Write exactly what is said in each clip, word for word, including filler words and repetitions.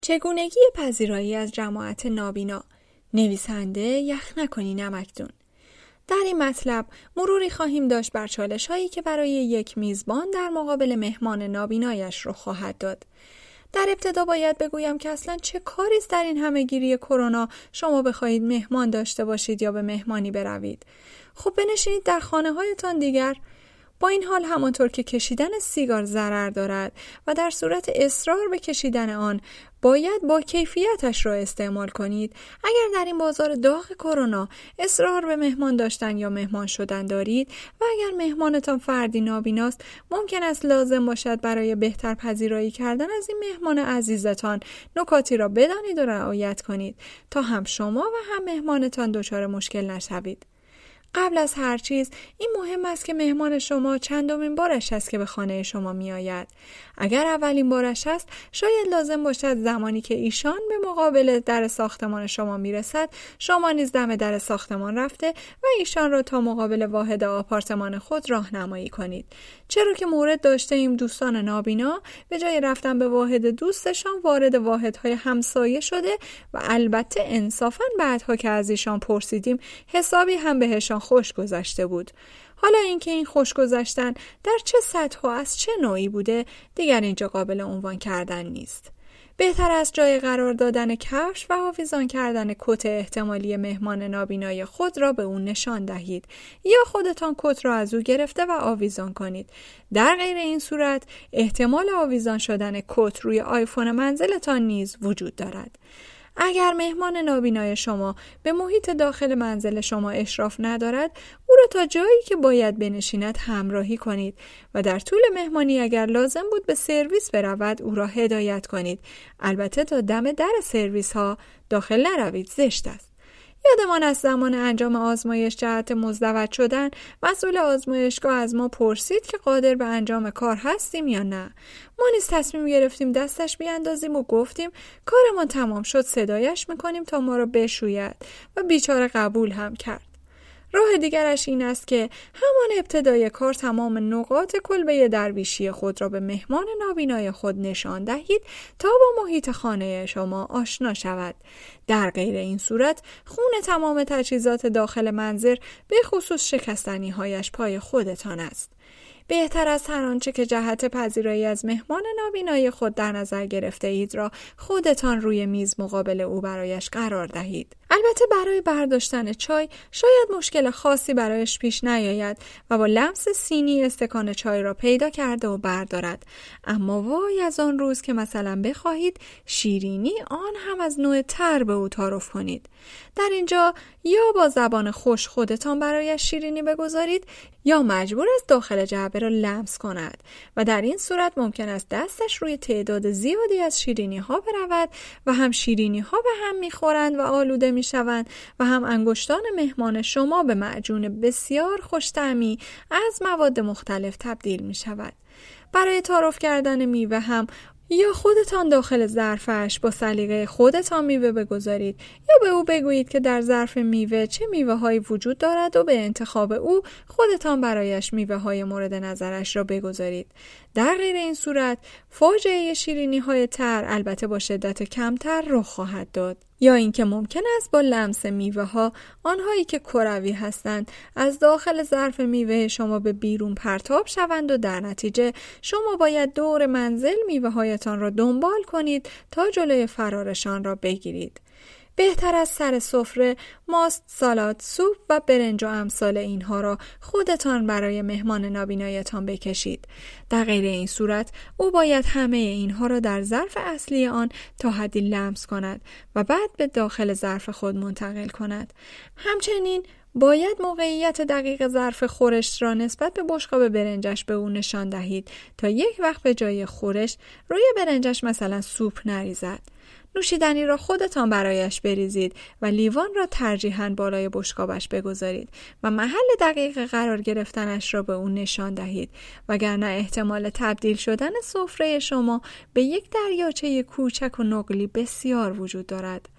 چگونگی پذیرایی از جماعت نابینا. نویسنده یخنکنی نمکدون. در این مطلب مروری خواهیم داشت بر چالش هایی که برای یک میزبان در مقابل مهمان نابینایش رو خواهد داد. در ابتدا باید بگویم که اصلا چه کاری است در این همهگیری کرونا شما بخواهید مهمان داشته باشید یا به مهمانی بروید. خب بنشینید در خانه هایتان دیگر. با این حال همانطور که کشیدن سیگار ضرر دارد و در صورت اصرار به کشیدن آن باید با کیفیتش را استعمال کنید، اگر در این بازار داغ کرونا اصرار به مهمان داشتن یا مهمان شدن دارید و اگر مهمانتان فردی نابیناست، ممکن است لازم باشد برای بهتر پذیرایی کردن از این مهمان عزیزتان نکاتی را بدانید و رعایت کنید تا هم شما و هم مهمانتان دچار مشکل نشوید. قبل از هر چیز این مهم است که مهمان شما چندمین بارش است که به خانه شما می آید. اگر اولین بارش است، شاید لازم باشد زمانی که ایشان به مقابل در ساختمان شما می رسد، شما نیز دم در ساختمان رفته و ایشان را تا مقابل واحد آپارتمان خود راهنمایی کنید. چرا که مورد داشته ایم دوستان نابینا به جای رفتن به واحد دوستشان وارد واحدهای همسایه شده و البته انصافاً بعدها که از ایشان پرسیدیم حسابی هم بهشان خوش گذشته بود. حالا اینکه این خوش گذشتن در چه سطح و از چه نوعی بوده دیگر اینجا قابل عنوان کردن نیست. بهتر است جای قرار دادن کفش و آویزان کردن کت احتمالی مهمان نابینای خود را به او نشان دهید یا خودتان کت را از او گرفته و آویزان کنید. در غیر این صورت احتمال آویزان شدن کت روی آیفون منزلتان نیز وجود دارد. اگر مهمان نابینای شما به محیط داخل منزل شما اشراف ندارد، او را تا جایی که باید بنشیند همراهی کنید و در طول مهمانی اگر لازم بود به سرویس برود او را هدایت کنید. البته تا دم در سرویس ها داخل نروید، زشت است. یادمان از زمان انجام آزمایش جهت مزدوج شدن، مسئول آزمایشگاه از ما پرسید که قادر به انجام کار هستیم یا نه. ما نیز تصمیم گرفتیم دستش بیاندازیم و گفتیم کارمان تمام شد صدایش میکنیم تا ما را بشوید و بیچاره قبول هم کرد. راه دیگرش این است که همان ابتدای کار تمام نقاط کلبه درویشی خود را به مهمان نابینای خود نشان دهید تا با محیط خانه شما آشنا شود. در غیر این صورت خون تمام تجهیزات داخل منزل به خصوص شکستنی هایش پای خودتان است. بهتر از هر آنچه که جهت پذیرایی از مهمان نابینای خود در نظر گرفته اید را خودتان روی میز مقابل او برایش قرار دهید. البته برای برداشتن چای شاید مشکل خاصی برایش پیش نیاید و با لمس سینی استکان چای را پیدا کرده و بردارد. اما وای از آن روز که مثلا بخواهید شیرینی آن هم از نوع تر به او تعارف کنید. در اینجا یا با زبان خوش خودتان برایش شیرینی بگذارید یا مجبور است داخل جعبه را لمس کند و در این صورت ممکن است دستش روی تعداد زیادی از شیرینی ها برود و هم شیرینی ها به هم میخورند و آلوده میشوند و هم انگشتان مهمان شما به معجون بسیار خوش‌طعمی از مواد مختلف تبدیل می شود. برای تعارف کردن میوه هم یا خودتان داخل ظرفش با سلیقه خودتان میوه بگذارید یا به او بگویید که در ظرف میوه چه میوه هایی وجود دارد و به انتخاب او خودتان برایش میوه های مورد نظرش را بگذارید. در غیر این صورت فاجعه شیرینی های تر البته با شدت کمتر رخ خواهد داد. یا اینکه ممکن است با لمس میوه ها آنهایی که کروی هستند از داخل ظرف میوه شما به بیرون پرتاب شوند و در نتیجه شما باید دور منزل میوه هایتان را دنبال کنید تا جلوی فرارشان را بگیرید. بهتر از سر سفره ماست، سالاد، سوپ و برنج و امثال اینها را خودتان برای مهمان نابینایتان بکشید. در غیر این صورت او باید همه اینها را در ظرف اصلی آن تا حدی لمس کند و بعد به داخل ظرف خود منتقل کند. همچنین باید موقعیت دقیق ظرف خورش را نسبت به بشقاب برنجش به او نشان دهید تا یک وقت به جای خورش روی برنجش مثلا سوپ نریزد. نوشیدنی را خودتان برایش بریزید و لیوان را ترجیحاً بالای بشقابش بگذارید و محل دقیق قرار گرفتنش را به او نشان دهید، وگرنه احتمال تبدیل شدن سفره شما به یک دریاچه کوچک و نقلی بسیار وجود دارد.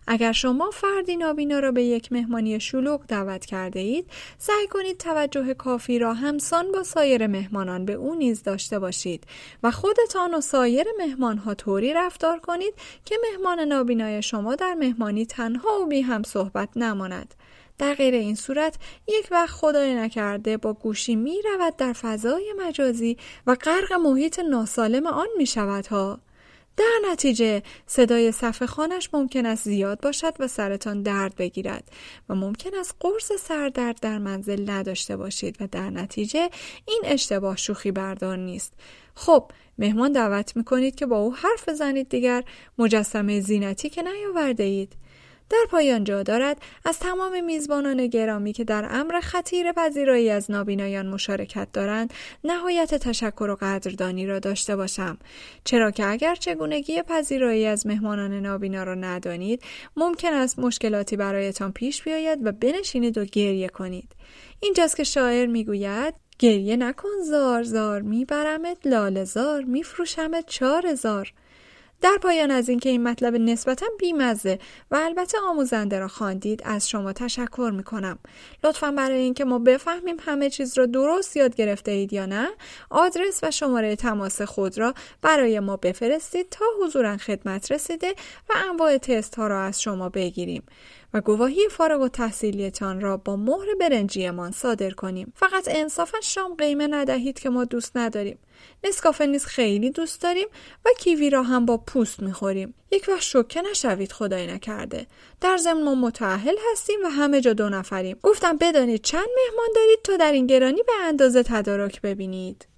اگر شما فردی نابینا را به یک مهمانی شلوغ دعوت کرده اید، سعی کنید توجه کافی را همسان با سایر مهمانان به او نیز داشته باشید و خودتان و سایر مهمانها طوری رفتار کنید که مهمان نابینای شما در مهمانی تنها و بی هم صحبت نماند. در غیر این صورت یک وقت خدای نکرده با گوشی می رود در فضای مجازی و غرق محیط ناسالم آن می شود ها. در نتیجه صدای صف خانش ممکن است زیاد باشد و سرتان درد بگیرد و ممکن است قرص سردرد در منزل نداشته باشید و در نتیجه این اشتباه شوخی بردار نیست. خب مهمان دعوت می کنید که با او حرف بزنید، دیگر مجسمه زینتی که نیاورده اید. در پایان جا دارد از تمام میزبانان گرامی که در امر خطیر پذیرایی از نابینایان مشارکت دارند نهایت تشکر و قدردانی را داشته باشم، چرا که اگر چگونگی پذیرایی از مهمانان نابینا را ندانید ممکن است مشکلاتی برایتان پیش بیاید و بنشینید و گریه کنید. اینجاست که شاعر میگوید گریه نکن زار زار، میبرمت لاله زار، میفروشمت چار زار. در پایان از اینکه این مطلب نسبتاً بی‌مزه و البته آموزنده را خواندید از شما تشکر میکنم. لطفاً برای اینکه ما بفهمیم همه چیز را درست یاد گرفته اید یا نه، آدرس و شماره تماس خود را برای ما بفرستید تا حضوراً خدمت رسیده و انواع تست ها را از شما بگیریم و گواهی فارغ التحصیلیتان را با مهر برنجیمان صادر کنیم. فقط انصافاً شام قیمه ندهید که ما دوست نداریم. نسکافه نیز خیلی دوست داریم و کیوی را هم با پوست میخوریم. یک وقت شوکه نشوید خدای نکرده. در ضمن ما متأهل هستیم و همه جا دو نفریم. گفتم بدانید چند مهمان دارید تا در این گرانی به اندازه تدارک ببینید.